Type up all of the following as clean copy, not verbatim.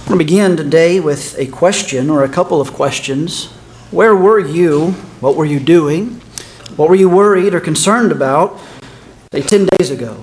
I'm going to begin today with a question or a couple of questions. Where were you? What were you doing? What were you worried or concerned about, say, 10 days ago?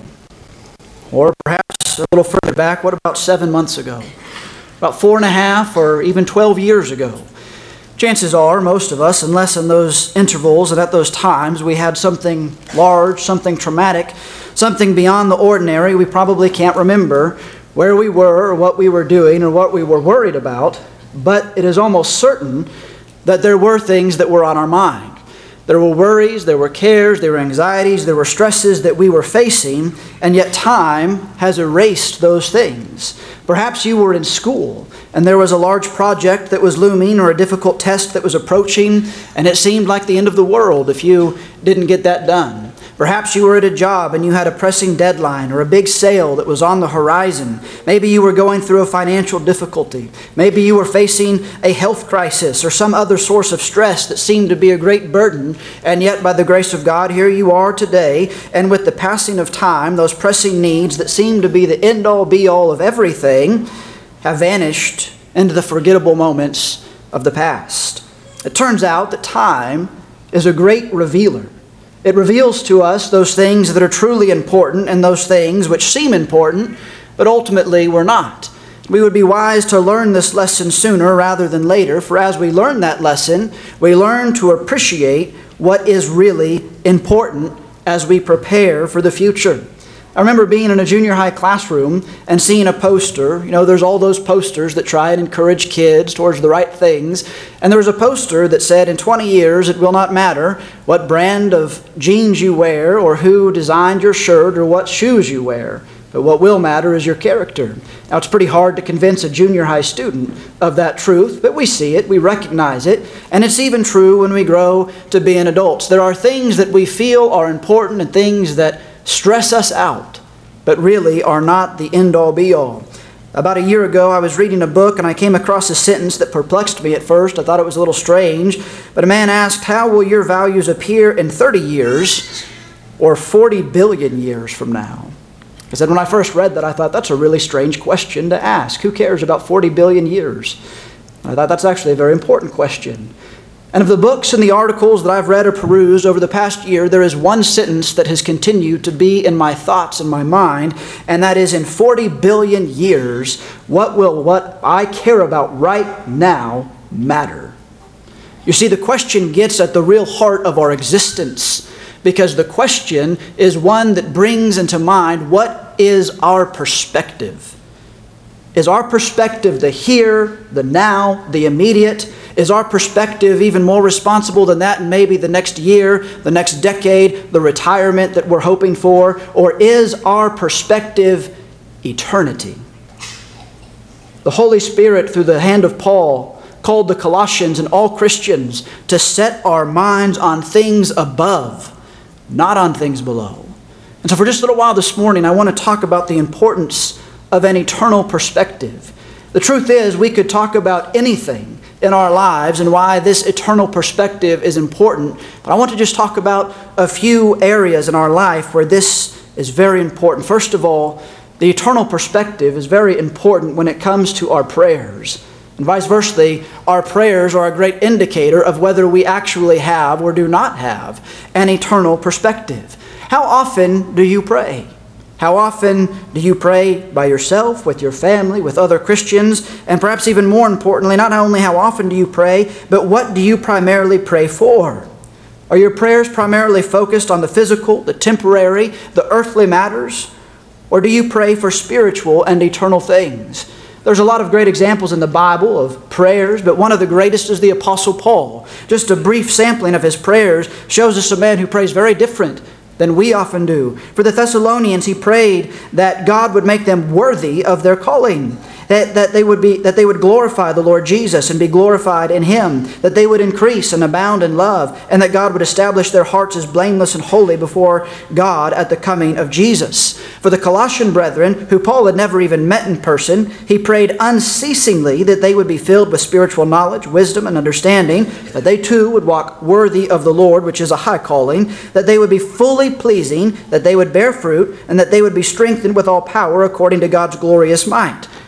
Or perhaps a little further back, what about 7 months ago? About 4.5 or even 12 years ago? Chances are, most of us, unless in those intervals and at those times we had something large, something traumatic, something beyond the ordinary, we probably can't remember where we were or what we were doing or what we were worried about, but it is almost certain that there were things that were on our mind. There were worries, there were cares, there were anxieties, there were stresses that we were facing, and yet time has erased those things. Perhaps you were in school, and there was a large project that was looming or a difficult test that was approaching, and it seemed like the end of the world if you didn't get that done. Perhaps you were at a job and you had a pressing deadline or a big sale that was on the horizon. Maybe you were going through a financial difficulty. Maybe you were facing a health crisis or some other source of stress that seemed to be a great burden. And yet, by the grace of God, here you are today. And with the passing of time, those pressing needs that seem to be the end-all, be-all of everything have vanished into the forgettable moments of the past. It turns out that time is a great revealer. It reveals to us those things that are truly important and those things which seem important, but ultimately were not. We would be wise to learn this lesson sooner rather than later, for as we learn that lesson, we learn to appreciate what is really important as we prepare for the future. I remember being in a junior high classroom and seeing a poster. There's all those posters that try and encourage kids towards the right things. And there was a poster that said, in 20 years, it will not matter what brand of jeans you wear or who designed your shirt or what shoes you wear. But what will matter is your character. Now, it's pretty hard to convince a junior high student of that truth, but we see it, we recognize it, and it's even true when we grow to being adults. There are things that we feel are important and things that stress us out, but really are not the end-all, be-all. About a year ago, I was reading a book and I came across a sentence that perplexed me at first. I thought it was a little strange, but a man asked, "How will your values appear in 30 years or 40 billion years from now?" I said, when I first read that, I thought that's a really strange question to ask. Who cares about 40 billion years? I thought that's actually a very important question. And of the books and the articles that I've read or perused over the past year, there is one sentence that has continued to be in my thoughts and my mind, and that is, in 40 billion years, what will what I care about right now matter? You see, the question gets at the real heart of our existence, because the question is one that brings into mind, what is our perspective? Is our perspective the here, the now, the immediate? Is our perspective even more responsible than that, and maybe the next year, the next decade, the retirement that we're hoping for? Or is our perspective eternity? The Holy Spirit, through the hand of Paul, called the Colossians and all Christians to set our minds on things above, not on things below. And so for just a little while this morning, I want to talk about the importance of an eternal perspective. The truth is, we could talk about anything in our lives and why this eternal perspective is important. But I want to just talk about a few areas in our life where this is very important. First of all, the eternal perspective is very important when it comes to our prayers. And vice versa, our prayers are a great indicator of whether we actually have or do not have an eternal perspective. How often do you pray? How often do you pray by yourself, with your family, with other Christians? And perhaps even more importantly, not only how often do you pray, but what do you primarily pray for? Are your prayers primarily focused on the physical, the temporary, the earthly matters? Or do you pray for spiritual and eternal things? There's a lot of great examples in the Bible of prayers, but one of the greatest is the Apostle Paul. Just a brief sampling of his prayers shows us a man who prays very different than we often do. For the Thessalonians, he prayed that God would make them worthy of their calling, that they would glorify the Lord Jesus and be glorified in Him, that they would increase and abound in love, and that God would establish their hearts as blameless and holy before God at the coming of Jesus. For the Colossian brethren, who Paul had never even met in person, he prayed unceasingly that they would be filled with spiritual knowledge, wisdom, and understanding, that they too would walk worthy of the Lord, which is a high calling, that they would be fully pleasing, that they would bear fruit, and that they would be strengthened with all power according to God's glorious might.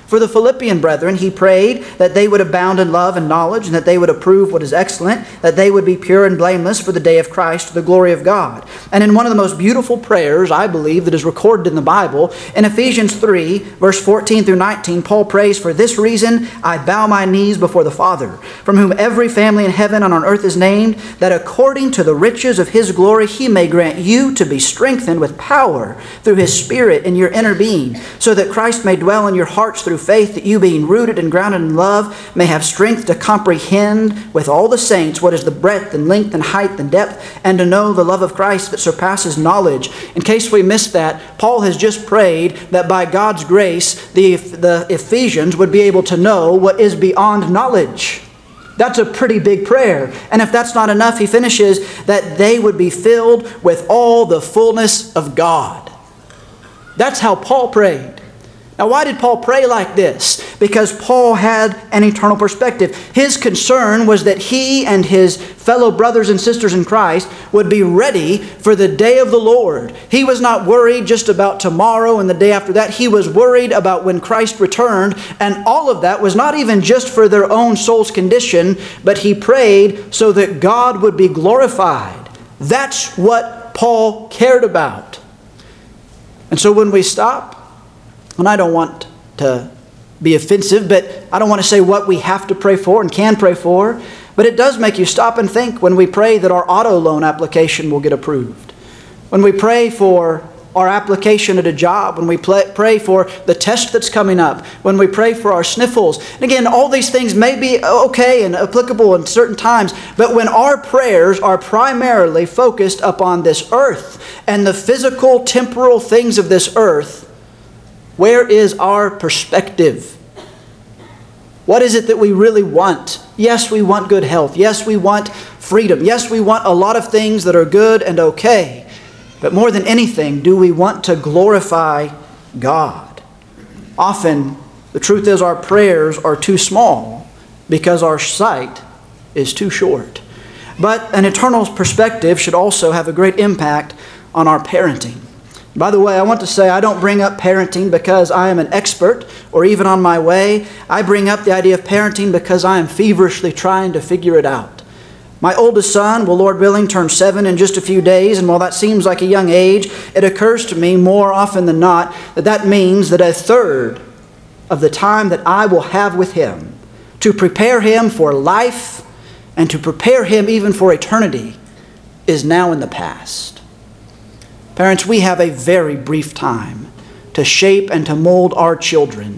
For the Philippian brethren, he prayed that they would abound in love and knowledge, and that they would approve what is excellent, that they would be pure and blameless for the day of Christ, to the glory of God. And in one of the most beautiful prayers, I believe, that is recorded in the Bible, in Ephesians 3, verse 14 through 19, Paul prays, "For this reason I bow my knees before the Father, from whom every family in heaven and on earth is named, that according to the riches of his glory he may grant you to be strengthened with power through his Spirit in your inner being, so that Christ may dwell in your hearts through faith, that you, being rooted and grounded in love, may have strength to comprehend with all the saints what is the breadth and length and height and depth, and to know the love of Christ that surpasses knowledge." In case we missed that, Paul has just prayed that by God's grace, the Ephesians would be able to know what is beyond knowledge. That's a pretty big prayer. And if that's not enough, he finishes that they would be filled with all the fullness of God. That's how Paul prayed. Now, why did Paul pray like this? Because Paul had an eternal perspective. His concern was that he and his fellow brothers and sisters in Christ would be ready for the day of the Lord. He was not worried just about tomorrow and the day after that. He was worried about when Christ returned, and all of that was not even just for their own soul's condition, but he prayed so that God would be glorified. That's what Paul cared about. And so when we stop, and I don't want to be offensive, but I don't want to say what we have to pray for and can pray for, but it does make you stop and think when we pray that our auto loan application will get approved. When we pray for our application at a job, when we pray for the test that's coming up, when we pray for our sniffles. And again, all these things may be okay and applicable in certain times, but when our prayers are primarily focused upon this earth and the physical, temporal things of this earth, where is our perspective? What is it that we really want? Yes, we want good health. Yes, we want freedom. Yes, we want a lot of things that are good and okay. But more than anything, do we want to glorify God? Often, the truth is our prayers are too small because our sight is too short. But an eternal perspective should also have a great impact on our parenting. By the way, I want to say I don't bring up parenting because I am an expert or even on my way. I bring up the idea of parenting because I am feverishly trying to figure it out. My oldest son will, Lord willing, turn 7 in just a few days, and while that seems like a young age, it occurs to me more often than not that that means that a third of the time that I will have with him to prepare him for life and to prepare him even for eternity is now in the past. Parents, we have a very brief time to shape and to mold our children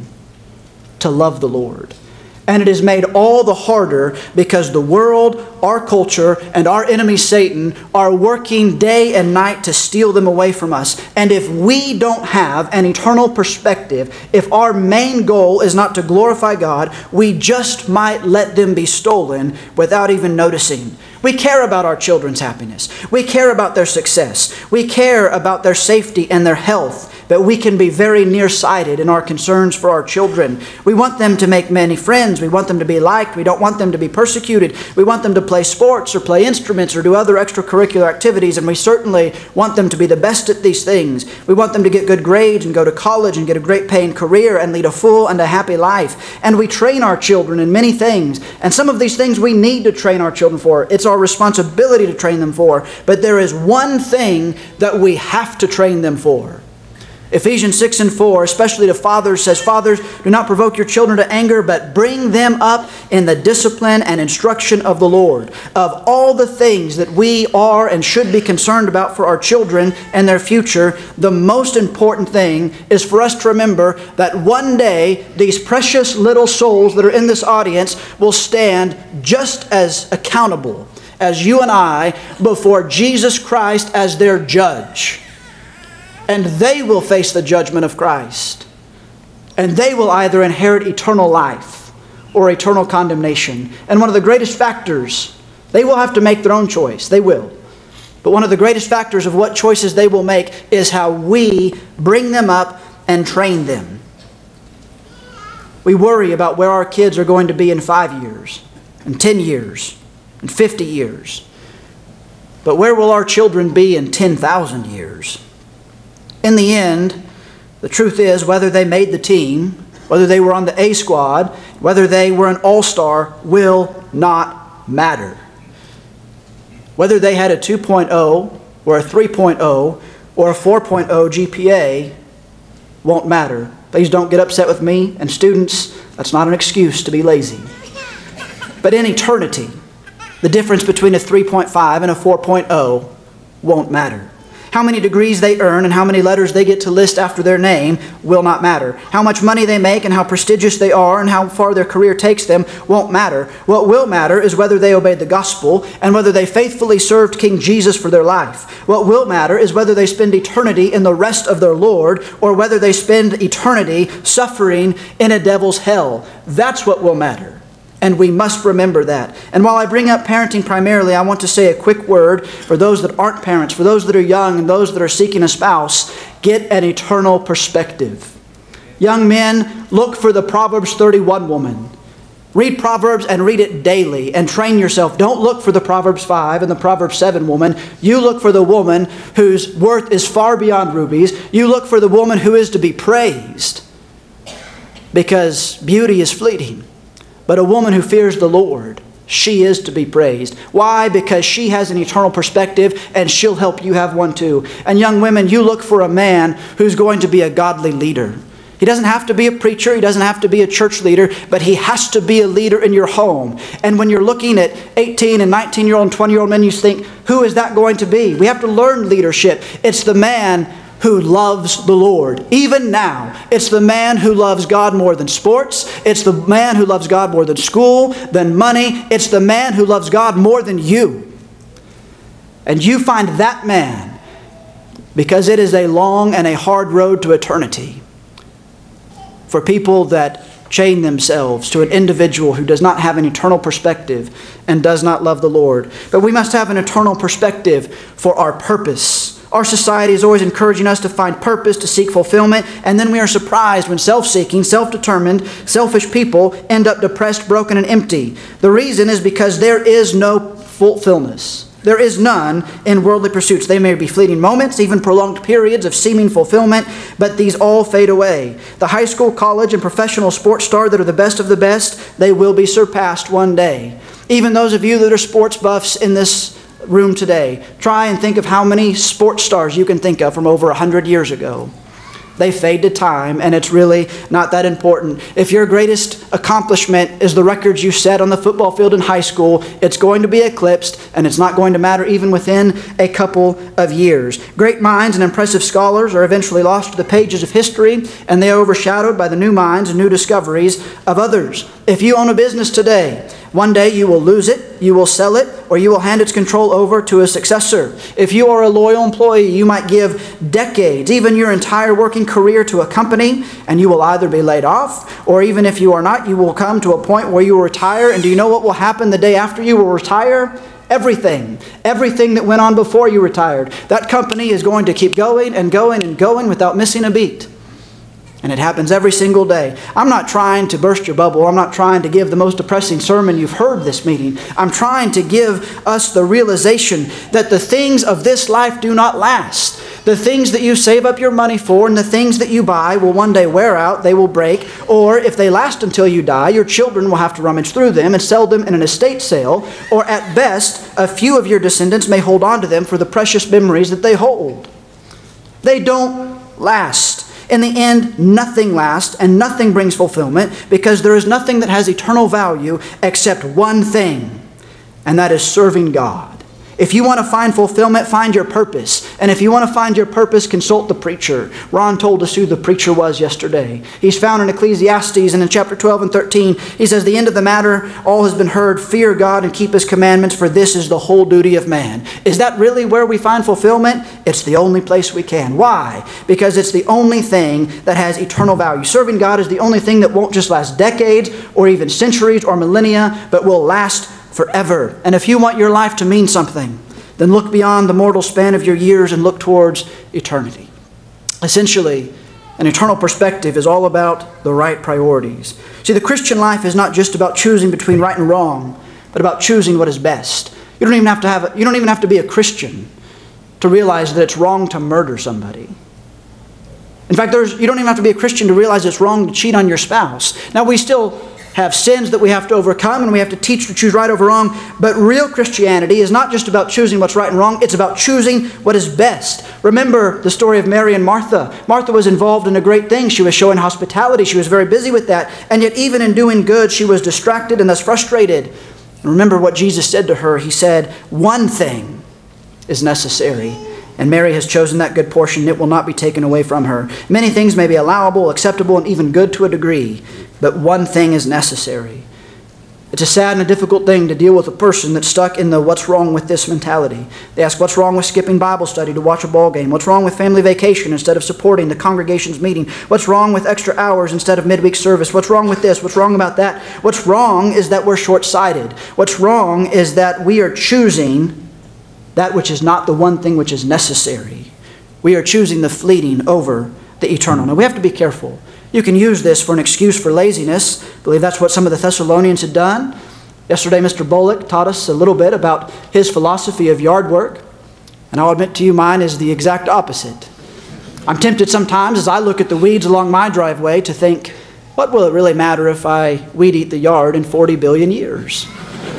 to love the Lord. And it is made all the harder because the world, our culture, and our enemy Satan are working day and night to steal them away from us. And if we don't have an eternal perspective, if our main goal is not to glorify God, we just might let them be stolen without even noticing. We care about our children's happiness. We care about their success. We care about their safety and their health. But we can be very nearsighted in our concerns for our children. We want them to make many friends. We want them to be liked. We don't want them to be persecuted. We want them to play sports or play instruments or do other extracurricular activities. And we certainly want them to be the best at these things. We want them to get good grades and go to college and get a great paying career and lead a full and a happy life. And we train our children in many things. And some of these things we need to train our children for. It's our responsibility to train them for. But there is one thing that we have to train them for. Ephesians 6 and 4, especially to fathers, says, "Fathers, do not provoke your children to anger, but bring them up in the discipline and instruction of the Lord." Of all the things that we are and should be concerned about for our children and their future, the most important thing is for us to remember that one day these precious little souls that are in this audience will stand just as accountable as you and I before Jesus Christ as their judge. And they will face the judgment of Christ. And they will either inherit eternal life or eternal condemnation. And one of the greatest factors, they will have to make their own choice. They will. But one of the greatest factors of what choices they will make is how we bring them up and train them. We worry about where our kids are going to be in 5 years, in 10 years, in 50 years. But where will our children be in 10,000 years? In the end, the truth is, whether they made the team whether they were on the A squad, whether they were an all-star, will not matter. Whether they had a 2.0 or a 3.0 or a 4.0 GPA won't matter. Please don't get upset with me. And students, that's not an excuse to be lazy. But in eternity, the difference between a 3.5 and a 4.0 won't matter. How many degrees they earn and how many letters they get to list after their name will not matter. How much money they make and how prestigious they are and how far their career takes them won't matter. What will matter is whether they obeyed the gospel and whether they faithfully served King Jesus for their life. What will matter is whether they spend eternity in the rest of their Lord or whether they spend eternity suffering in a devil's hell. That's what will matter. And we must remember that. And while I bring up parenting primarily, I want to say a quick word for those that aren't parents, for those that are young and those that are seeking a spouse. Get an eternal perspective. Young men, look for the Proverbs 31 woman. Read Proverbs and read it daily and train yourself. Don't look for the Proverbs 5 and the Proverbs 7 woman. You look for the woman whose worth is far beyond rubies. You look for the woman who is to be praised, because beauty is fleeting. But a woman who fears the Lord, she is to be praised. Why? Because she has an eternal perspective and she'll help you have one too. And young women, you look for a man who's going to be a godly leader. He doesn't have to be a preacher. He doesn't have to be a church leader, but he has to be a leader in your home. And when you're looking at 18 and 19-year-old and 20-year-old men, you think, who is that going to be? We have to learn leadership. It's the man who loves the Lord. Even now, it's the man who loves God more than sports. It's the man who loves God more than school, than money. It's the man who loves God more than you. And you find that man, because it is a long and a hard road to eternity for people that chain themselves to an individual who does not have an eternal perspective and does not love the Lord. But we must have an eternal perspective for our purpose. Our society is always encouraging us to find purpose, to seek fulfillment, and then we are surprised when self-seeking, self-determined, selfish people end up depressed, broken, and empty. The reason is because there is no fulfillment. There is none in worldly pursuits. They may be fleeting moments, even prolonged periods of seeming fulfillment, but these all fade away. The high school, college, and professional sports star that are the best of the best, they will be surpassed one day. Even those of you that are sports buffs in this room today, try and think of how many sports stars you can think of from over 100 years ago. They fade to time, and it's really not that important. If your greatest accomplishment is the records you set on the football field in high school, it's going to be eclipsed, and it's not going to matter even within a couple of years. Great minds and impressive scholars are eventually lost to the pages of history, and they are overshadowed by the new minds and new discoveries of others. If you own a business today, one day you will lose it, you will sell it, or you will hand its control over to a successor. If you are a loyal employee, you might give decades, even your entire working career to a company, and you will either be laid off, or even if you are not, you will come to a point where you will retire. And do you know what will happen the day after you will retire? Everything that went on before you retired. That company is going to keep going and going and going without missing a beat. And it happens every single day. I'm not trying to burst your bubble. I'm not trying to give the most depressing sermon you've heard this meeting. I'm trying to give us the realization that the things of this life do not last. The things that you save up your money for and the things that you buy will one day wear out, they will break, or if they last until you die, your children will have to rummage through them and sell them in an estate sale, or at best, a few of your descendants may hold on to them for the precious memories that they hold. They don't last. In the end, nothing lasts and nothing brings fulfillment, because there is nothing that has eternal value except one thing, and that is serving God. If you want to find fulfillment, find your purpose. And if you want to find your purpose, consult the preacher. Ron told us who the preacher was yesterday. He's found in Ecclesiastes, and in chapter 12 and 13, he says, "The end of the matter, all has been heard. Fear God and keep His commandments, for this is the whole duty of man." Is that really where we find fulfillment? It's the only place we can. Why? Because it's the only thing that has eternal value. Serving God is the only thing that won't just last decades or even centuries or millennia, but will last forever. And if you want your life to mean something, then look beyond the mortal span of your years and look towards eternity. Essentially, an eternal perspective is all about the right priorities. See, the Christian life is not just about choosing between right and wrong, but about choosing what is best. You don't even have to be a Christian to realize that it's wrong to murder somebody. In fact, you don't even have to be a Christian to realize it's wrong to cheat on your spouse. Now, we still have sins that we have to overcome, and we have to teach to choose right over wrong. But real Christianity is not just about choosing what's right and wrong. It's about choosing what is best. Remember the story of Mary and Martha. Martha was involved in a great thing. She was showing hospitality. She was very busy with that. And yet even in doing good, she was distracted and thus frustrated. And remember what Jesus said to her. He said, one thing is necessary. And Mary has chosen that good portion. It will not be taken away from her. Many things may be allowable, acceptable, and even good to a degree. But one thing is necessary. It's a sad and a difficult thing to deal with a person that's stuck in the what's wrong with this mentality. They ask, what's wrong with skipping Bible study to watch a ball game? What's wrong with family vacation instead of supporting the congregation's meeting? What's wrong with extra hours instead of midweek service? What's wrong with this? What's wrong about that? What's wrong is that we're short-sighted. What's wrong is that we are choosing that which is not the one thing which is necessary. We are choosing the fleeting over the eternal. Now we have to be careful. You can use this for an excuse for laziness. I believe that's what some of the Thessalonians had done. Yesterday, Mr. Bullock taught us a little bit about his philosophy of yard work. And I'll admit to you, mine is the exact opposite. I'm tempted sometimes as I look at the weeds along my driveway to think, what will it really matter if I weed eat the yard in 40 billion years?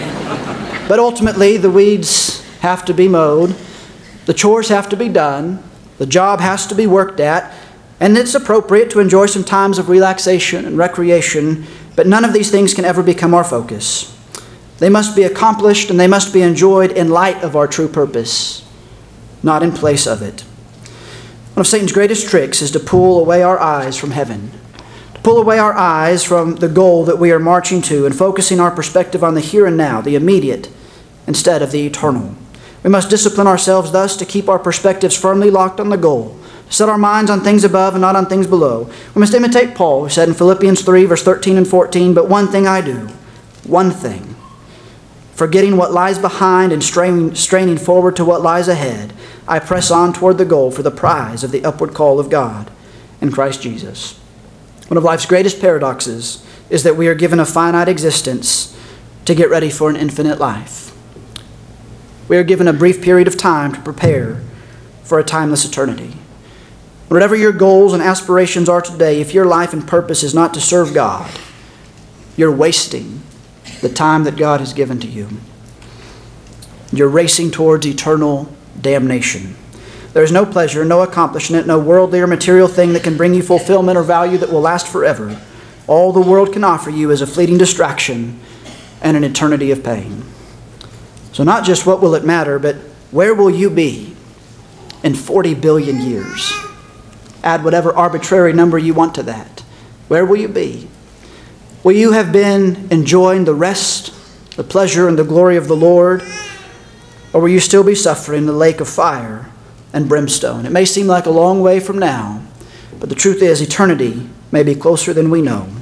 But ultimately, the weeds have to be mowed. The chores have to be done. The job has to be worked at. And it's appropriate to enjoy some times of relaxation and recreation, but none of these things can ever become our focus. They must be accomplished and they must be enjoyed in light of our true purpose, not in place of it. One of Satan's greatest tricks is to pull away our eyes from heaven, to pull away our eyes from the goal that we are marching to and focusing our perspective on the here and now, the immediate, instead of the eternal. We must discipline ourselves thus to keep our perspectives firmly locked on the goal, set our minds on things above and not on things below. We must imitate Paul, who said in Philippians 3, verse 13 and 14, but one thing I do, one thing, forgetting what lies behind and straining forward to what lies ahead, I press on toward the goal for the prize of the upward call of God in Christ Jesus. One of life's greatest paradoxes is that we are given a finite existence to get ready for an infinite life. We are given a brief period of time to prepare for a timeless eternity. Whatever your goals and aspirations are today, if your life and purpose is not to serve God, you're wasting the time that God has given to you. You're racing towards eternal damnation. There is no pleasure, no accomplishment, no worldly or material thing that can bring you fulfillment or value that will last forever. All the world can offer you is a fleeting distraction and an eternity of pain. So not just what will it matter, but where will you be in 40 billion years? Add whatever arbitrary number you want to that. Where will you be? Will you have been enjoying the rest, the pleasure, and the glory of the Lord? Or will you still be suffering the lake of fire and brimstone? It may seem like a long way from now, but the truth is eternity may be closer than we know.